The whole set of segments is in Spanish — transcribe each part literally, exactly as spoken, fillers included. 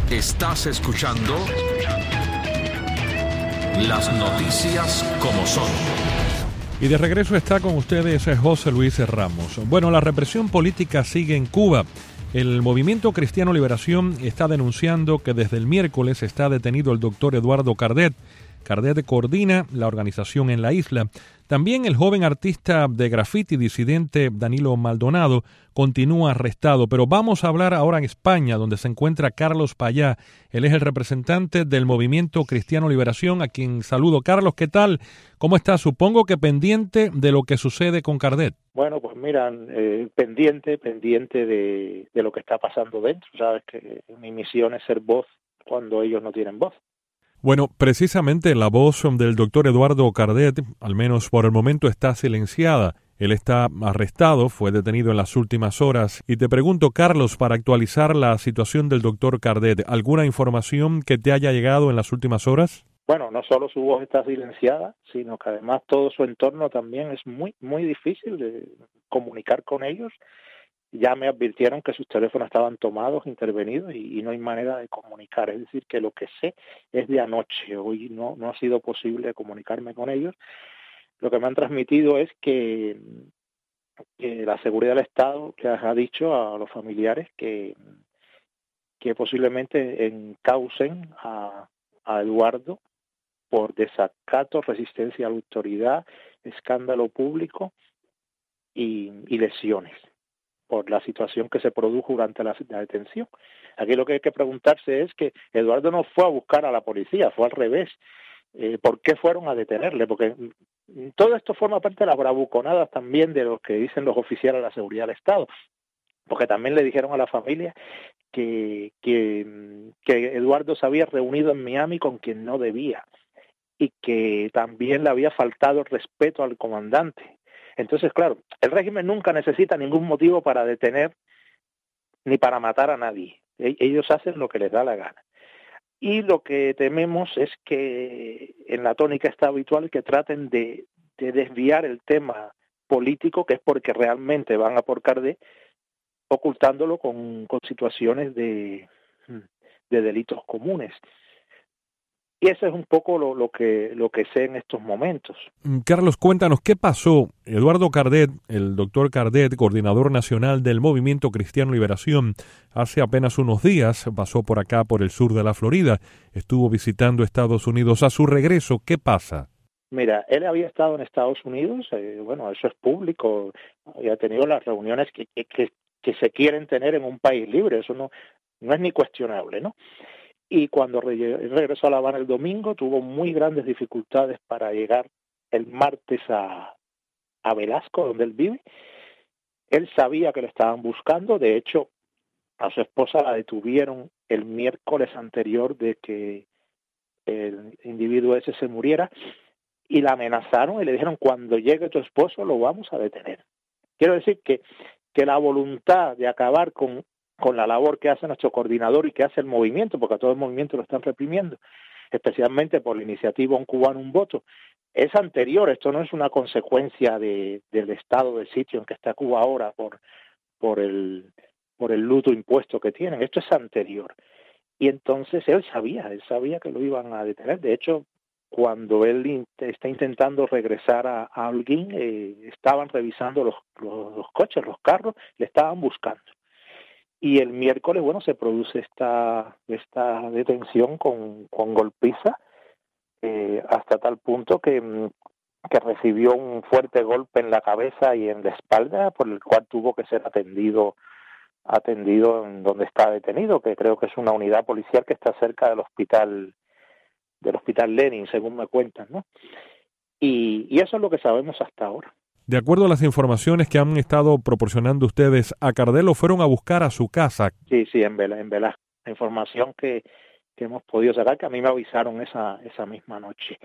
Estás escuchando Las Noticias como Son. Y de regreso está con ustedes José Luis Ramos. Bueno, la represión política sigue en Cuba. El Movimiento Cristiano Liberación está denunciando que desde el miércoles está detenido el doctor Eduardo Cardet. Cardet coordina la organización en la isla. También el joven artista de graffiti disidente Danilo Maldonado continúa arrestado. Pero vamos a hablar ahora en España, donde se encuentra Carlos Payá. Él es el representante del Movimiento Cristiano Liberación, a quien saludo. Carlos, ¿qué tal? ¿Cómo estás? Supongo que pendiente de lo que sucede con Cardet. Bueno, pues mira, eh, pendiente, pendiente de, de lo que está pasando dentro. Sabes que mi misión es ser voz cuando ellos no tienen voz. Bueno, precisamente la voz del doctor Eduardo Cardet, al menos por el momento, está silenciada. Él está arrestado, fue detenido en las últimas horas. Y te pregunto, Carlos, para actualizar la situación del doctor Cardet, ¿alguna información que te haya llegado en las últimas horas? Bueno, no solo su voz está silenciada, sino que además todo su entorno también es muy, muy difícil de comunicar con ellos. Ya me advirtieron que sus teléfonos estaban tomados, intervenidos, y, y no hay manera de comunicar. Es decir, que lo que sé es de anoche. Hoy no, no ha sido posible comunicarme con ellos. Lo que me han transmitido es que, que la seguridad del Estado les ha dicho a los familiares que, que posiblemente encaucen a, a Eduardo por desacato, resistencia a la autoridad, escándalo público y, y lesiones por la situación que se produjo durante la, la detención. Aquí lo que hay que preguntarse es que Eduardo no fue a buscar a la policía, fue al revés. Eh, ¿Por qué fueron a detenerle? Porque todo esto forma parte de las bravuconadas también de lo que dicen los oficiales de la seguridad del Estado, porque también le dijeron a la familia que, que, que Eduardo se había reunido en Miami con quien no debía y que también le había faltado el respeto al comandante. Entonces, claro, el régimen nunca necesita ningún motivo para detener ni para matar a nadie. Ellos hacen lo que les da la gana. Y lo que tememos es que en la tónica está habitual que traten de, de desviar el tema político, que es porque realmente van a por Cardet, ocultándolo con, con situaciones de, de delitos comunes. Y eso es un poco lo, lo que lo que sé en estos momentos. Carlos, cuéntanos, ¿qué pasó? Eduardo Cardet, el doctor Cardet, coordinador nacional del Movimiento Cristiano Liberación, hace apenas unos días pasó por acá, por el sur de la Florida, estuvo visitando Estados Unidos. A su regreso, ¿qué pasa? Mira, él había estado en Estados Unidos, eh, bueno, eso es público, había tenido las reuniones que, que, que, que se quieren tener en un país libre, eso no, no es ni cuestionable, ¿no? Y cuando regresó a La Habana el domingo, tuvo muy grandes dificultades para llegar el martes a, a Velasco, donde él vive. Él sabía que le estaban buscando, de hecho, a su esposa la detuvieron el miércoles anterior de que el individuo ese se muriera, y la amenazaron y le dijeron, cuando llegue tu esposo lo vamos a detener. Quiero decir que, que la voluntad de acabar con con la labor que hace nuestro coordinador y que hace el movimiento, porque a todo el movimiento lo están reprimiendo, especialmente por la iniciativa Un Cubano, Un Voto, es anterior. Esto no es una consecuencia de, del estado de sitio en que está Cuba ahora por, por, el, por el luto impuesto que tienen. Esto es anterior. Y entonces él sabía, él sabía que lo iban a detener. De hecho, cuando él in- está intentando regresar a, a Holguín, eh, estaban revisando los, los, los coches, los carros, le estaban buscando. Y el miércoles, bueno, se produce esta esta detención con, con golpiza, eh, hasta tal punto que, que recibió un fuerte golpe en la cabeza y en la espalda, por el cual tuvo que ser atendido atendido en donde está detenido, que creo que es una unidad policial que está cerca del hospital del hospital Lenin, según me cuentan, ¿no? Y, y eso es lo que sabemos hasta ahora. De acuerdo a las informaciones que han estado proporcionando ustedes, a Cardet lo fueron a buscar a su casa. Sí, sí, en Velasco. En Velasco. La información que, que hemos podido sacar, que a mí me avisaron esa esa misma noche.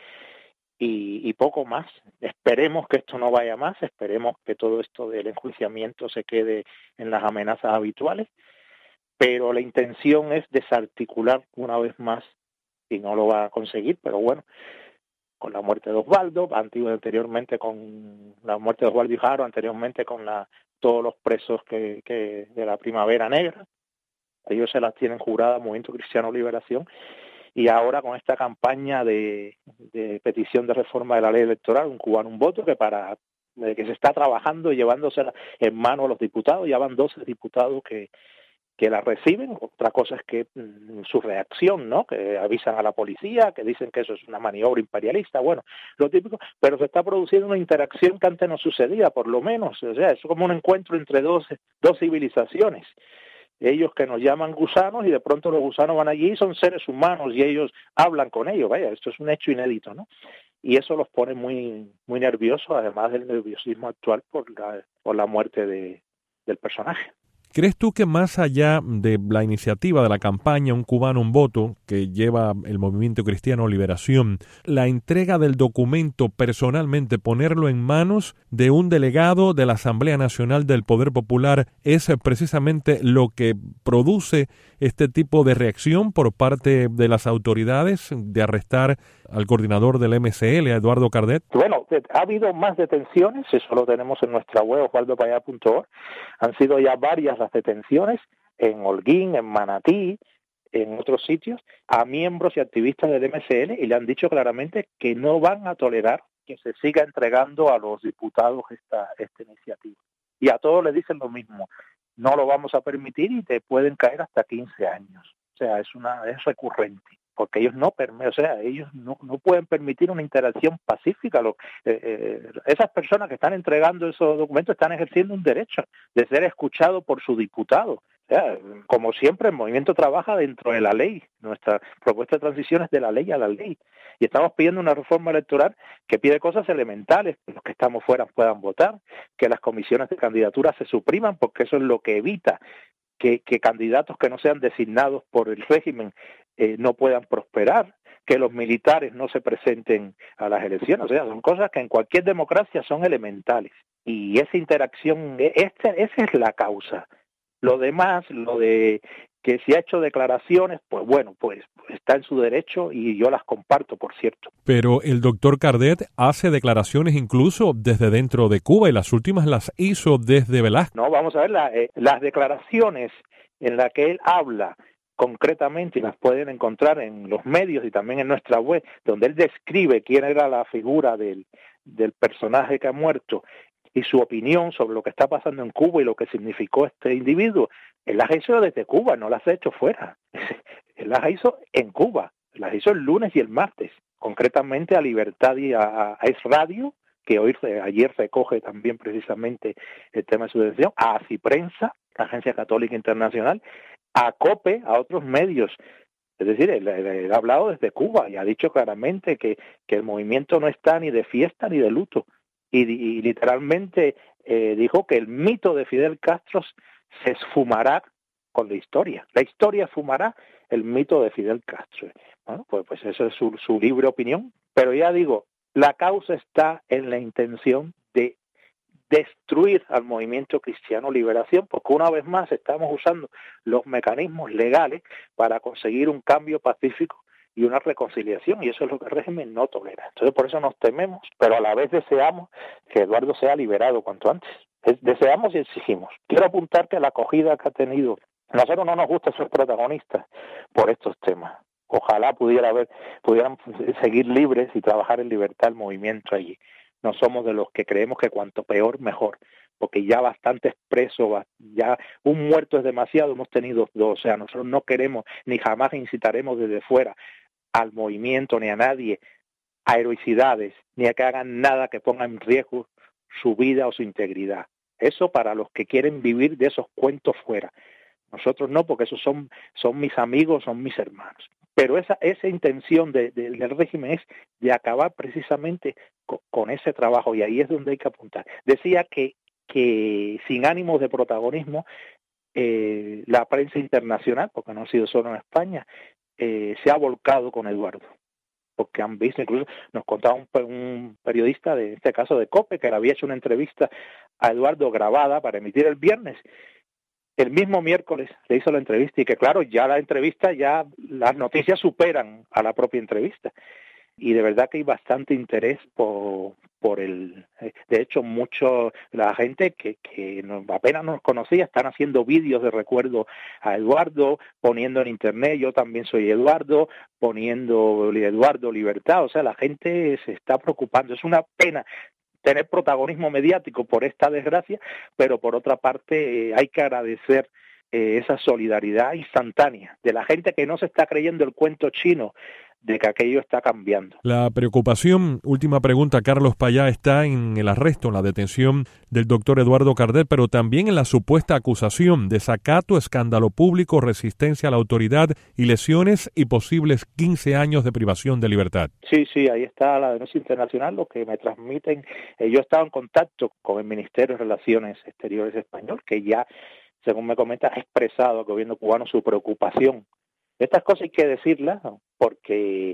Y, y poco más. Esperemos que esto no vaya más, esperemos que todo esto del enjuiciamiento se quede en las amenazas habituales, pero la intención es desarticular una vez más, y no lo va a conseguir, pero bueno, con la muerte de Osvaldo, antiguo, anteriormente con la muerte de Osvaldo Hijaro, anteriormente con la, todos los presos que, que de la Primavera Negra, ellos se las tienen juradas, Movimiento Cristiano Liberación, y ahora con esta campaña de, de petición de reforma de la ley electoral, un cubano, un voto, que para que se está trabajando y llevándosela en mano a los diputados, ya van doce diputados que que la reciben. Otra cosa es que mmm, su reacción, ¿no? Que avisan a la policía, que dicen que eso es una maniobra imperialista, bueno, lo típico, pero se está produciendo una interacción que antes no sucedía, por lo menos, o sea, es como un encuentro entre dos, dos civilizaciones. Ellos que nos llaman gusanos y de pronto los gusanos van allí y son seres humanos y ellos hablan con ellos, vaya, esto es un hecho inédito, ¿no? Y eso los pone muy muy nerviosos, además del nerviosismo actual por la, por la muerte de, del personaje. ¿Crees tú que más allá de la iniciativa de la campaña Un Cubano, un Voto, que lleva el Movimiento Cristiano Liberación, la entrega del documento personalmente, ponerlo en manos de un delegado de la Asamblea Nacional del Poder Popular, es precisamente lo que produce este tipo de reacción por parte de las autoridades de arrestar al coordinador del M C L, a Eduardo Cardet? Bueno, ha habido más detenciones, eso lo tenemos en nuestra web, osvaldo payá punto org. Han sido ya varias las detenciones en Holguín, en Manatí, en otros sitios, a miembros y activistas del M C L, y le han dicho claramente que no van a tolerar que se siga entregando a los diputados esta, esta iniciativa. Y a todos les dicen lo mismo, no lo vamos a permitir y te pueden caer hasta quince años. O sea, es una es recurrente. Porque ellos no, o sea, ellos no, no pueden permitir una interacción pacífica. Lo, eh, eh, esas personas que están entregando esos documentos están ejerciendo un derecho de ser escuchados por su diputado. O sea, como siempre, el movimiento trabaja dentro de la ley. Nuestra propuesta de transición es de la ley a la ley. Y estamos pidiendo una reforma electoral que pide cosas elementales, que los que estamos fuera puedan votar, que las comisiones de candidatura se supriman, porque eso es lo que evita Que, que candidatos que no sean designados por el régimen eh, no puedan prosperar, que los militares no se presenten a las elecciones. O sea, son cosas que en cualquier democracia son elementales. Y esa interacción, este, esa es la causa. Lo demás, lo de que si ha hecho declaraciones, pues bueno, pues está en su derecho y yo las comparto, por cierto. Pero el doctor Cardet hace declaraciones incluso desde dentro de Cuba y las últimas las hizo desde Velázquez. No, vamos a ver, la, eh, las declaraciones en las que él habla concretamente, y las pueden encontrar en los medios y también en nuestra web, donde él describe quién era la figura del, del personaje que ha muerto y su opinión sobre lo que está pasando en Cuba y lo que significó este individuo. Él las hizo desde Cuba, no las ha hecho fuera. Él las hizo en Cuba, las hizo el lunes y el martes, concretamente a Libertad y a, a Es Radio, que hoy ayer recoge también precisamente el tema de su detención, a Aciprensa, la Agencia Católica Internacional, a COPE, a otros medios. Es decir, él, él, él ha hablado desde Cuba y ha dicho claramente que, que el movimiento no está ni de fiesta ni de luto. Y, y literalmente eh, dijo que el mito de Fidel Castro se esfumará con la historia. La historia esfumará el mito de Fidel Castro. Bueno, pues, pues esa es su, su libre opinión. Pero ya digo, la causa está en la intención de destruir al Movimiento Cristiano Liberación, porque una vez más estamos usando los mecanismos legales para conseguir un cambio pacífico y una reconciliación, y eso es lo que el régimen no tolera. Entonces por eso nos tememos, pero a la vez deseamos que Eduardo sea liberado cuanto antes. Deseamos y exigimos. Quiero apuntar que la acogida que ha tenido, a nosotros no nos gusta ser protagonistas por estos temas. Ojalá pudiera haber, pudieran seguir libres y trabajar en libertad el movimiento allí. No somos de los que creemos que cuanto peor, mejor, porque ya bastante expreso, ya un muerto es demasiado, hemos tenido dos. O sea, nosotros no queremos ni jamás incitaremos desde fuera al movimiento ni a nadie a heroicidades, ni a que hagan nada que ponga en riesgo su vida o su integridad. Eso para los que quieren vivir de esos cuentos fuera. Nosotros no, porque esos son, son mis amigos, son mis hermanos. Pero esa, esa intención de, de, del régimen es de acabar precisamente con, con ese trabajo, y ahí es donde hay que apuntar. Decía que, que sin ánimos de protagonismo, eh, la prensa internacional, porque no ha sido solo en España, eh, se ha volcado con Eduardo. Porque han visto, incluso nos contaba un, un periodista, de este caso de COPE, que le había hecho una entrevista a Eduardo grabada para emitir el viernes. El mismo miércoles le hizo la entrevista y que claro, ya la entrevista, ya las noticias superan a la propia entrevista. Y de verdad que hay bastante interés por, por el... De hecho, mucho la gente que, que no, apenas nos conocía están haciendo vídeos de recuerdo a Eduardo, poniendo en internet, yo también soy Eduardo, poniendo Eduardo Libertad. O sea, la gente se está preocupando. Es una pena tener protagonismo mediático por esta desgracia, pero por otra parte eh, hay que agradecer eh, esa solidaridad instantánea de la gente que no se está creyendo el cuento chino de que aquello está cambiando. La preocupación, última pregunta, Carlos Payá, está en el arresto, en la detención del doctor Eduardo Cardet, pero también en la supuesta acusación de desacato, escándalo público, resistencia a la autoridad y lesiones y posibles quince años de privación de libertad. Sí, sí, ahí está la denuncia internacional, lo que me transmiten. Eh, yo he estado en contacto con el Ministerio de Relaciones Exteriores español, que ya, según me comenta, ha expresado al gobierno cubano su preocupación. Estas cosas hay que decirlas porque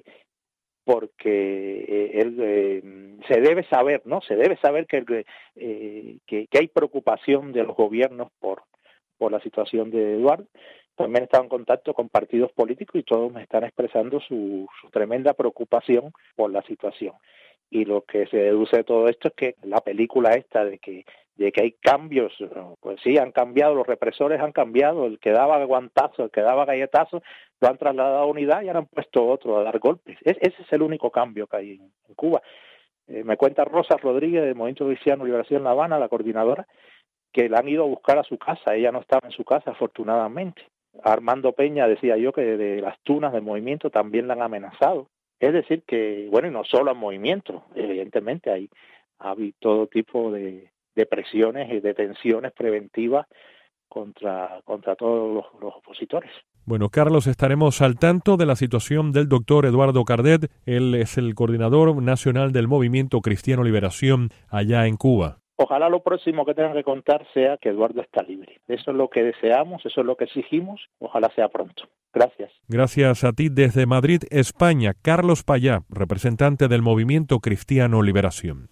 porque eh, él, eh, se debe saber, ¿no? Se debe saber que, eh, que que hay preocupación de los gobiernos por por la situación de Eduardo. También he estado en contacto con partidos políticos y todos me están expresando su, su tremenda preocupación por la situación. Y lo que se deduce de todo esto es que la película esta de que de que hay cambios, pues sí, han cambiado, los represores han cambiado, el que daba guantazo, el que daba galletazo, lo han trasladado a unidad y ahora han puesto otro a dar golpes. Es, ese es el único cambio que hay en, en Cuba. Eh, me cuenta Rosa Rodríguez del Movimiento Cristiano Liberación La Habana, la coordinadora, que la han ido a buscar a su casa, ella no estaba en su casa afortunadamente. Armando Peña decía yo que de, de las tunas del movimiento también la han amenazado. Es decir que, bueno, y no solo al movimiento, evidentemente hay, ha habido todo tipo de, de presiones y de tensiones preventivas contra, contra todos los, los opositores. Bueno, Carlos, estaremos al tanto de la situación del doctor Eduardo Cardet. Él es el coordinador nacional del Movimiento Cristiano Liberación allá en Cuba. Ojalá lo próximo que tengan que contar sea que Eduardo está libre. Eso es lo que deseamos, eso es lo que exigimos. Ojalá sea pronto. Gracias. Gracias a ti desde Madrid, España. Carlos Payá, representante del Movimiento Cristiano Liberación.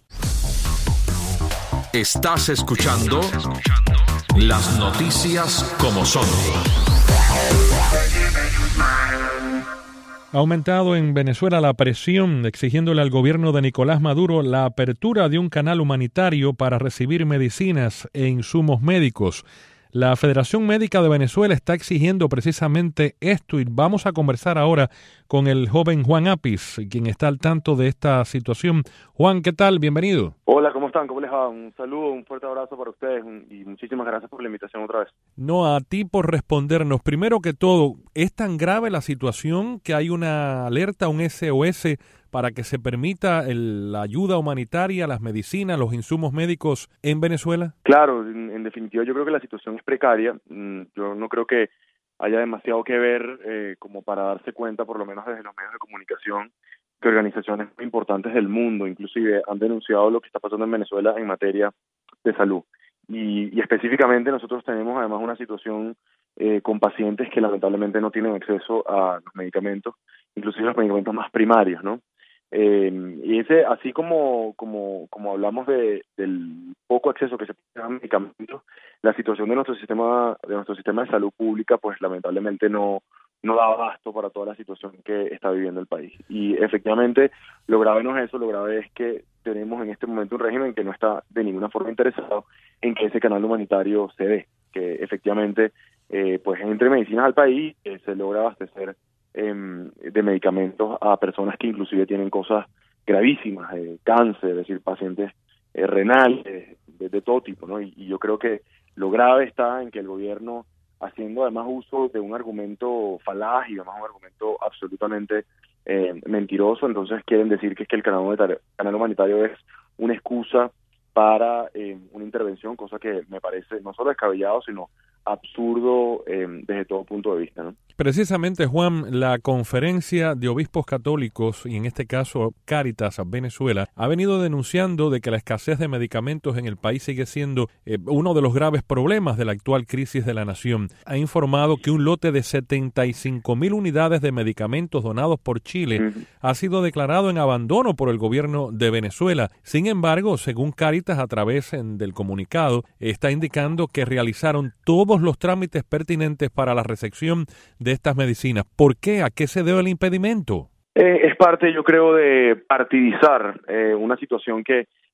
Estás escuchando las noticias como son. Ha aumentado en Venezuela la presión exigiéndole al gobierno de Nicolás Maduro la apertura de un canal humanitario para recibir medicinas e insumos médicos. La Federación Médica de Venezuela está exigiendo precisamente esto y vamos a conversar ahora con el joven Juan Apis, quien está al tanto de esta situación. Juan, ¿qué tal? Bienvenido. Hola, ¿cómo están? ¿Cómo les va? Un saludo, un fuerte abrazo para ustedes y muchísimas gracias por la invitación otra vez. No, a ti por respondernos. Primero que todo, ¿es tan grave la situación que hay una alerta, un S O S para que se permita el, la ayuda humanitaria, las medicinas, los insumos médicos en Venezuela? Claro, en, en definitiva yo creo que la situación es precaria. Yo no creo que haya demasiado que ver eh, como para darse cuenta, por lo menos desde los medios de comunicación, que organizaciones muy importantes del mundo inclusive han denunciado lo que está pasando en Venezuela en materia de salud. Y, y específicamente nosotros tenemos además una situación eh, con pacientes que lamentablemente no tienen acceso a los medicamentos, inclusive los medicamentos más primarios, ¿no? Eh, y ese, así como como como hablamos de del poco acceso que se tiene a medicamentos, la situación de nuestro sistema de nuestro sistema de salud pública, pues lamentablemente no no da abasto para toda la situación que está viviendo el país. Y efectivamente, lo grave no es eso, lo grave es que tenemos en este momento un régimen que no está de ninguna forma interesado en que ese canal humanitario se dé, que efectivamente eh, pues entre medicinas al país eh, se logra abastecer de medicamentos a personas que inclusive tienen cosas gravísimas, eh, cáncer, es decir, pacientes eh, renales, de, de todo tipo, ¿no? Y, y yo creo que lo grave está en que el gobierno, haciendo además uso de un argumento falaz y además un argumento absolutamente eh, mentiroso, entonces quieren decir que es que el canal humanitario, canal humanitario es una excusa para eh, una intervención, cosa que me parece no solo descabellado, sino absurdo eh, desde todo punto de vista, ¿no? Precisamente, Juan, la Conferencia de Obispos Católicos, y en este caso Cáritas Venezuela, ha venido denunciando de que la escasez de medicamentos en el país sigue siendo eh, uno de los graves problemas de la actual crisis de la nación. Ha informado que un lote de setenta y cinco mil unidades de medicamentos donados por Chile uh-huh. ha sido declarado en abandono por el gobierno de Venezuela. Sin embargo, según Cáritas, a través en, del comunicado, está indicando que realizaron todos los trámites pertinentes para la recepción de estas medicinas. ¿Por qué? ¿A qué se debe el impedimento? Eh, es parte, yo creo, de partidizar eh, una situación que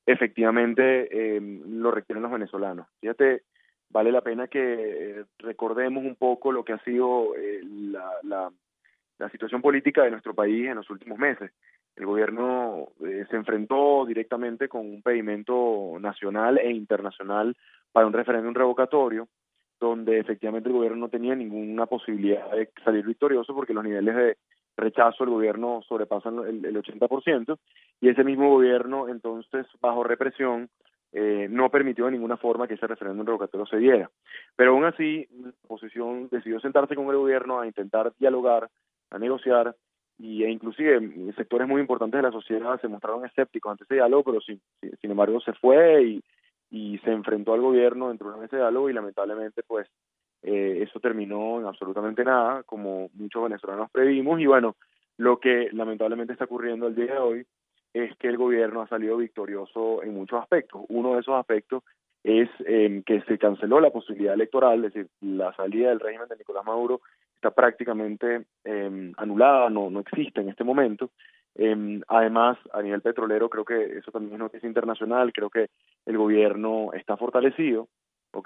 efectivamente eh, lo requieren los venezolanos. Fíjate, vale la pena que eh, recordemos un poco lo que ha sido eh, la, la, la situación política de nuestro país en los últimos meses. El gobierno eh, se enfrentó directamente con un pedimento nacional e internacional para un referéndum revocatorio, donde efectivamente el gobierno no tenía ninguna posibilidad de salir victorioso porque los niveles de rechazo del gobierno sobrepasan el, el ochenta por ciento, y ese mismo gobierno entonces, bajo represión, eh, no permitió de ninguna forma que ese referéndum revocatorio se diera. Pero aún así, la oposición decidió sentarse con el gobierno a intentar dialogar, a negociar, y, e inclusive sectores muy importantes de la sociedad se mostraron escépticos ante ese diálogo, pero sin, sin embargo se fue y, y se enfrentó al gobierno dentro de ese diálogo, y lamentablemente pues eh, eso terminó en absolutamente nada, como muchos venezolanos previmos. Y bueno, lo que lamentablemente está ocurriendo el día de hoy es que el gobierno ha salido victorioso en muchos aspectos. Uno de esos aspectos es eh, que se canceló la posibilidad electoral, es decir, la salida del régimen de Nicolás Maduro está prácticamente eh, anulada, no, no existe en este momento. Eh, además, a nivel petrolero, creo que eso también es noticia internacional, creo que el gobierno está fortalecido, ¿ok?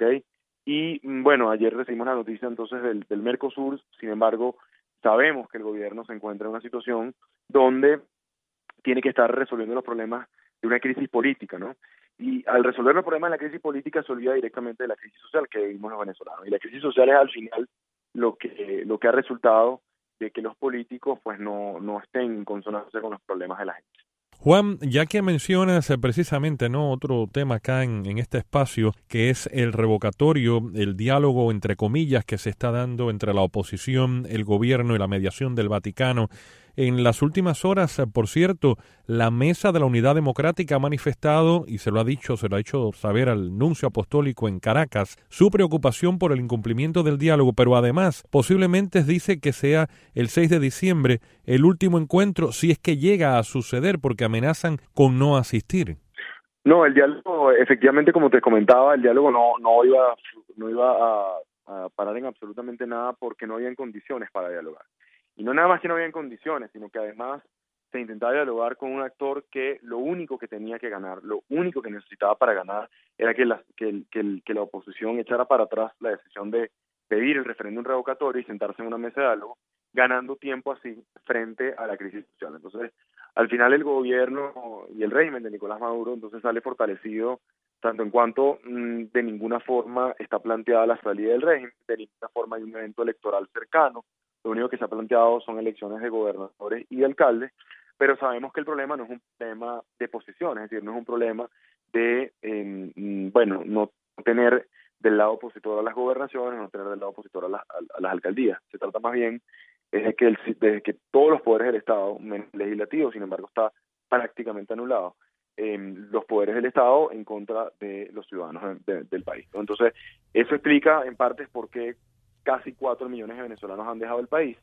Y bueno, ayer recibimos la noticia entonces del, del Mercosur. Sin embargo, sabemos que el gobierno se encuentra en una situación donde tiene que estar resolviendo los problemas de una crisis política, ¿no? Y al resolver los problemas de la crisis política se olvida directamente de la crisis social que vivimos los venezolanos. Y la crisis social es al final lo que lo que ha resultado de que los políticos pues no, no estén en consonancia con los problemas de la gente. Juan, ya que mencionas eh, precisamente no otro tema acá en, en este espacio, que es el revocatorio, el diálogo entre comillas que se está dando entre la oposición, el gobierno y la mediación del Vaticano. En las últimas horas, eh, por cierto, la Mesa de la Unidad Democrática ha manifestado, y se lo ha dicho, se lo ha hecho saber al nuncio apostólico en Caracas, su preocupación por el incumplimiento del diálogo, pero además posiblemente dice que sea el seis de diciembre el último encuentro, si es que llega a suceder, porque amenazan con no asistir. No, el diálogo, efectivamente, como te comentaba, el diálogo no, no iba, no iba a, a parar en absolutamente nada porque no habían condiciones para dialogar. Y no nada más que no habían condiciones, sino que además se intentaba dialogar con un actor que lo único que tenía que ganar, lo único que necesitaba para ganar era que la, que, el, que, el, que la oposición echara para atrás la decisión de pedir el referéndum revocatorio y sentarse en una mesa de diálogo, ganando tiempo así frente a la crisis social. Entonces, al final el gobierno y el régimen de Nicolás Maduro entonces sale fortalecido, tanto en cuanto mmm, de ninguna forma está planteada la salida del régimen, de ninguna forma hay un evento electoral cercano. Lo único que se ha planteado son elecciones de gobernadores y de alcaldes, pero sabemos que el problema no es un problema de posiciones, es decir, no es un problema de, eh, bueno, no tener del lado opositor a las gobernaciones, no tener del lado opositor a, la, a, a las alcaldías. Se trata más bien es de que, el, de que todos los poderes del Estado, menos el legislativo, sin embargo, está prácticamente anulado, eh, los poderes del Estado en contra de los ciudadanos de, de, del país, ¿no? Entonces, eso explica en parte por qué casi cuatro millones de venezolanos han dejado el país,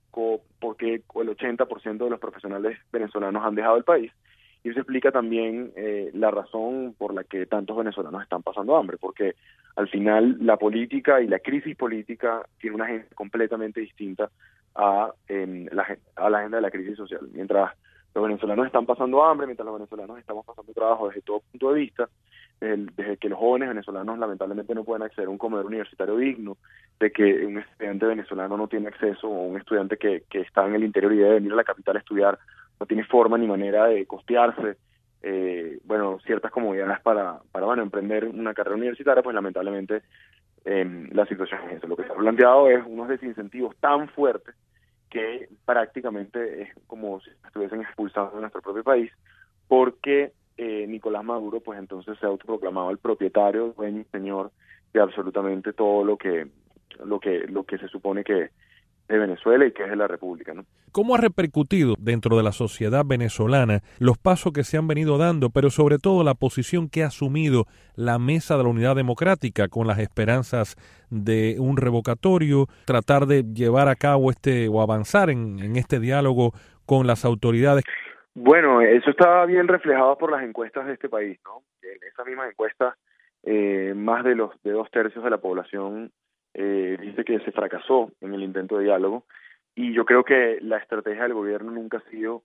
porque el ochenta por ciento de los profesionales venezolanos han dejado el país, y eso explica también eh, la razón por la que tantos venezolanos están pasando hambre, porque al final la política y la crisis política tiene una agenda completamente distinta a, eh, la, a la agenda de la crisis social. Mientras los venezolanos están pasando hambre, mientras los venezolanos estamos pasando trabajo desde todo punto de vista, el, desde que los jóvenes venezolanos lamentablemente no pueden acceder a un comedor universitario digno, de que un estudiante venezolano no tiene acceso, o un estudiante que, que está en el interior y debe venir a la capital a estudiar, no tiene forma ni manera de costearse, eh, bueno, ciertas comodidades para, para bueno, emprender una carrera universitaria, pues lamentablemente eh, la situación es esa. Lo que se ha planteado es unos desincentivos tan fuertes que prácticamente es como si estuviesen expulsados de nuestro propio país, porque eh, Nicolás Maduro pues entonces se ha autoproclamado el propietario, dueño y señor de absolutamente todo lo que lo que lo que se supone que de Venezuela y que es de la República, ¿no? ¿Cómo ha repercutido dentro de la sociedad venezolana los pasos que se han venido dando, pero sobre todo la posición que ha asumido la Mesa de la Unidad Democrática con las esperanzas de un revocatorio, tratar de llevar a cabo este o avanzar en, en este diálogo con las autoridades? Bueno, eso está bien reflejado por las encuestas de este país, ¿no? En esas mismas encuestas, eh, más de los de dos tercios de la población Eh, dice que se fracasó en el intento de diálogo, y yo creo que la estrategia del gobierno nunca ha sido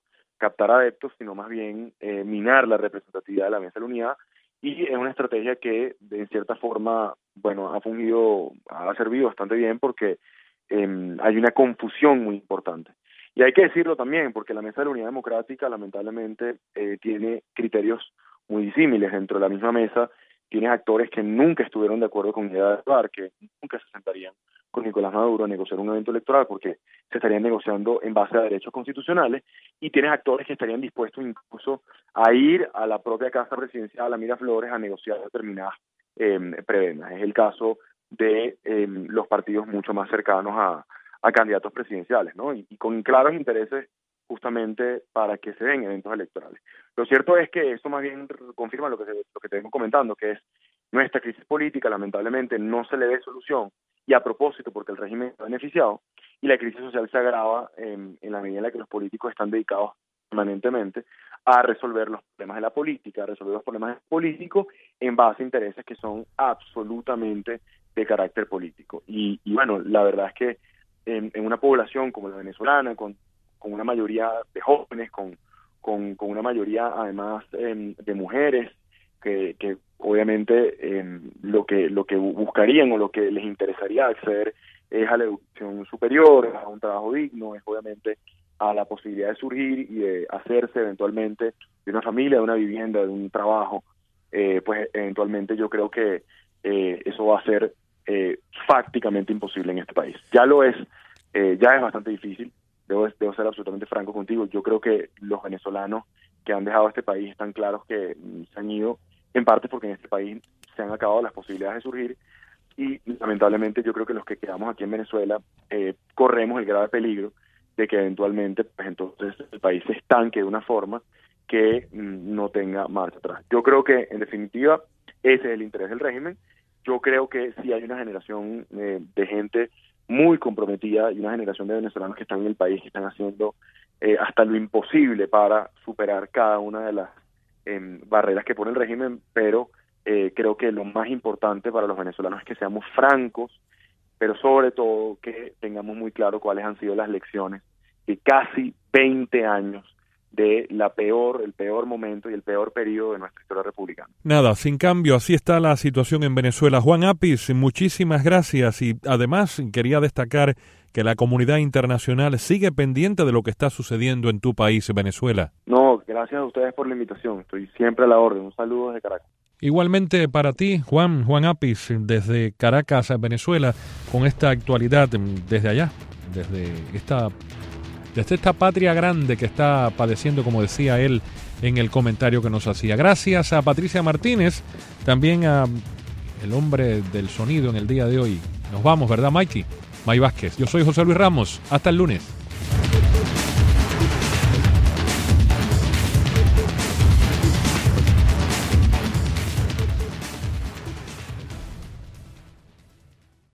captar adeptos, sino más bien eh, minar la representatividad de la Mesa de la Unidad, y es una estrategia que de cierta forma, bueno, ha fungido, ha servido bastante bien porque eh, hay una confusión muy importante. Y hay que decirlo también, porque la Mesa de la Unidad Democrática lamentablemente eh, tiene criterios muy disímiles. Dentro de la misma mesa tienes actores que nunca estuvieron de acuerdo con Guaidó, que nunca se sentarían con Nicolás Maduro a negociar un evento electoral porque se estarían negociando en base a derechos constitucionales, y tienes actores que estarían dispuestos incluso a ir a la propia Casa Presidencial, a Miraflores, a negociar determinadas eh, prebendas. Es el caso de eh, los partidos mucho más cercanos a, a candidatos presidenciales, ¿no? Y, y con claros intereses justamente para que se den eventos electorales. Lo cierto es que esto más bien confirma lo que, se, lo que te vengo comentando, que es nuestra crisis política, lamentablemente, no se le ve solución, y a propósito porque el régimen está beneficiado, y la crisis social se agrava en, en la medida en la que los políticos están dedicados permanentemente a resolver los problemas de la política, a resolver los problemas políticos en base a intereses que son absolutamente de carácter político. Y, y bueno, la verdad es que en, en una población como la venezolana, con, con una mayoría de jóvenes, con, con, con una mayoría además eh, de mujeres, que, que obviamente eh, lo que lo que buscarían o lo que les interesaría acceder es a la educación superior, a un trabajo digno, es obviamente a la posibilidad de surgir y de hacerse eventualmente de una familia, de una vivienda, de un trabajo, eh, pues eventualmente yo creo que eh, eso va a ser eh, fácticamente imposible en este país. Ya lo es, eh, ya es bastante difícil, debo, debo ser absolutamente franco contigo. Yo creo que los venezolanos que han dejado este país están claros que se han ido en parte porque en este país se han acabado las posibilidades de surgir, y lamentablemente yo creo que los que quedamos aquí en Venezuela eh, corremos el grave peligro de que eventualmente pues entonces el país se estanque de una forma que mm, no tenga marcha atrás. Yo creo que en definitiva ese es el interés del régimen. Yo creo que sí hay una generación eh, de gente muy comprometida y una generación de venezolanos que están en el país, que están haciendo eh, hasta lo imposible para superar cada una de las eh, barreras que pone el régimen, pero eh, creo que lo más importante para los venezolanos es que seamos francos, pero sobre todo que tengamos muy claro cuáles han sido las lecciones de casi veinte años de la peor, el peor momento y el peor periodo de nuestra historia republicana. Nada, sin cambio, así está la situación en Venezuela. Juan Apis, muchísimas gracias, y además quería destacar que la comunidad internacional sigue pendiente de lo que está sucediendo en tu país, Venezuela. No, gracias a ustedes por la invitación, estoy siempre a la orden. Un saludo desde Caracas. Igualmente para ti, Juan, Juan Apis, desde Caracas, Venezuela, con esta actualidad desde allá, desde esta, desde esta patria grande que está padeciendo, como decía él en el comentario que nos hacía. Gracias a Patricia Martínez, también a el hombre del sonido en el día de hoy. Nos vamos, ¿verdad, Mikey? May Vázquez. Yo soy José Luis Ramos. Hasta el lunes.